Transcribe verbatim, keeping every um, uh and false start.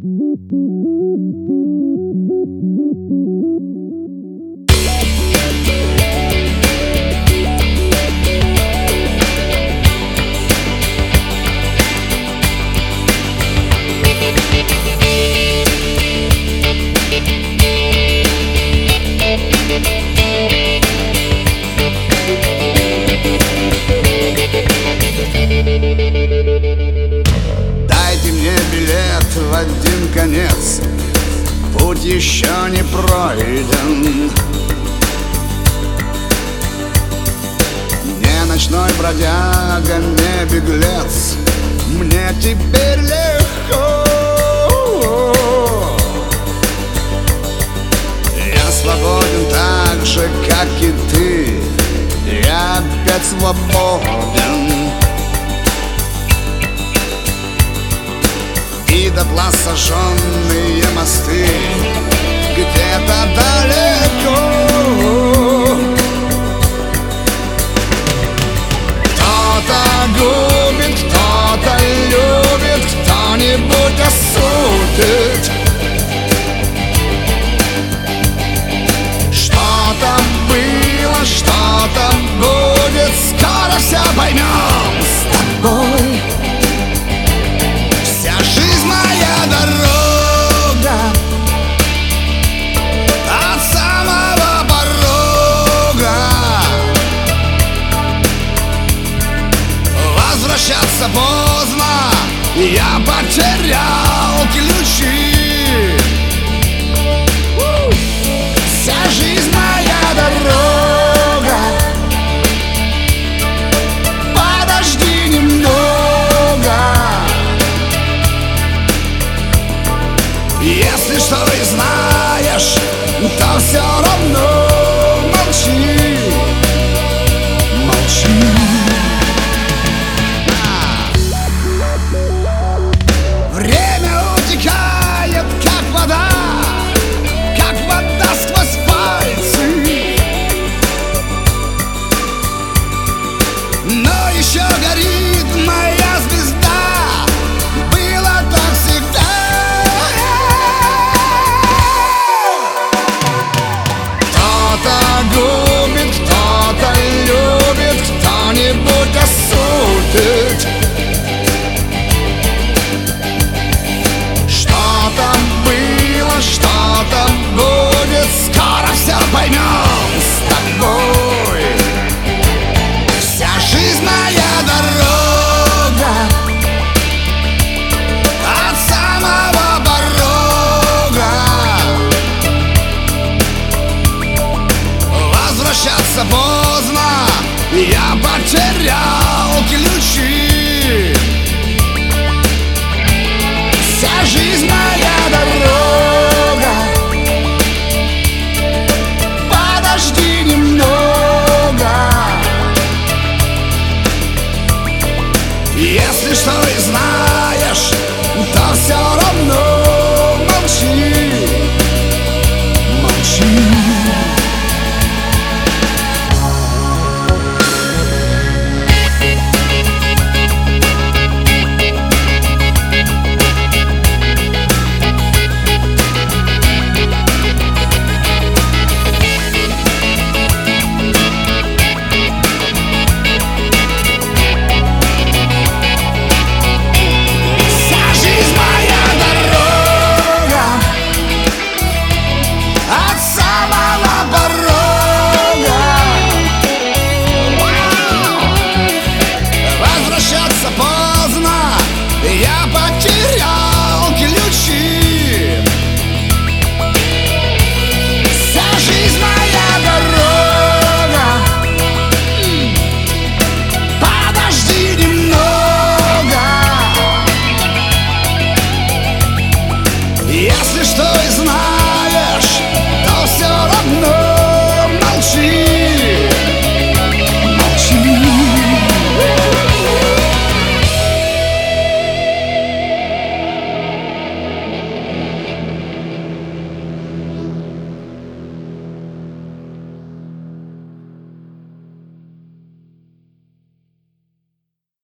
Дайте мне билет в один конец, путь еще не пройден. Не ночной бродяга, не беглец, мне теперь легко. Я свободен так же, как и ты, я опять свободен. И дотла сожженные мосты где-то далеко. Кто-то губит, кто-то любит, кто-нибудь осудит. Что-то было, что-то будет, скоро все поймем с тобой. Вся жизнь моя дорога, от самого порога. Возвращаться поздно, я потерял ключи. Вся жизнь моя дорога, подожди немного. Если что и знаешь, то все